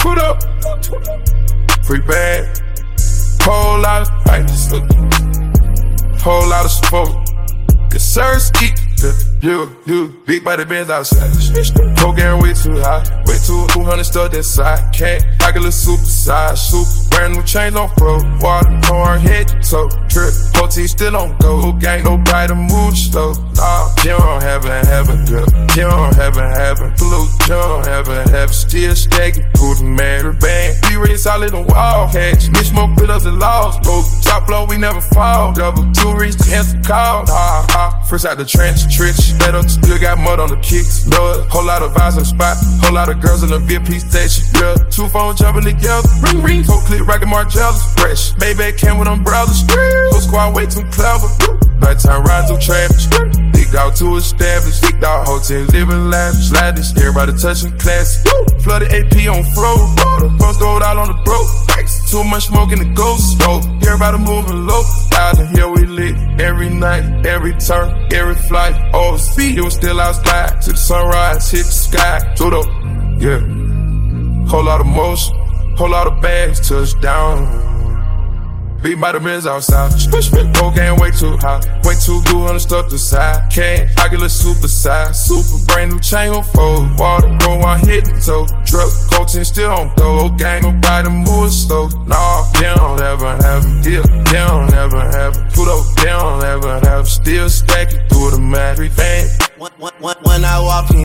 put up. Free bag. Whole lot of ice. Whole lot of smoke. Yes, sir, ski. You, big body bands outside. Program way too high. Way too 200 stuff that side. Can't, I get a super size. Super brand new chains on pro. Water on her head, so trip. Whole team still on go. Gang, nobody move slow. Nah, Jim on heaven, girl. Jim on heaven. Blue, Jim on heaven. Still stacking, pull the man, bang. Be ready solid on wall. Catch, bitch, smoke with us and lost. Go, top flow, we never fall. Double two reach to answer call. First out the trench. Better, still got mud on the kicks. Know it. Whole lot of vibes on the spot. Whole lot of girls in the VIP station. Yeah, 2 phones jumping together. Ring, ring. Whole clip rockin' Margielas. Fresh. Maybach came with umbrellas. Whole squad way too clever. Nighttime ride through traffic. Big dog too established. Big dog hotel living lavish. Lavish. Everybody touching classic. Flooded AP on flow. Bumps gold out on the broke. Too much smoke in the ghost smoke. Everybody moving low. Out in here we lit. Every night, every turn, every flight. Oh, speed, it was still outside. To the sunrise, hit the sky. Judo, yeah. Whole lot of motion, whole lot of bags, touchdown. Beat by the men's outside. Whole game way too high. Way too good on the stuff to side. Can't, I get a super size. Super brand new chain on fold. Water, go on hitting toe. Drug, coaching still on go. Gang, nobody move slow. Nah, they don't ever have it. Yeah, they don't ever have it. Put up, they don't ever have it. Still stacking through the mat. When I walk in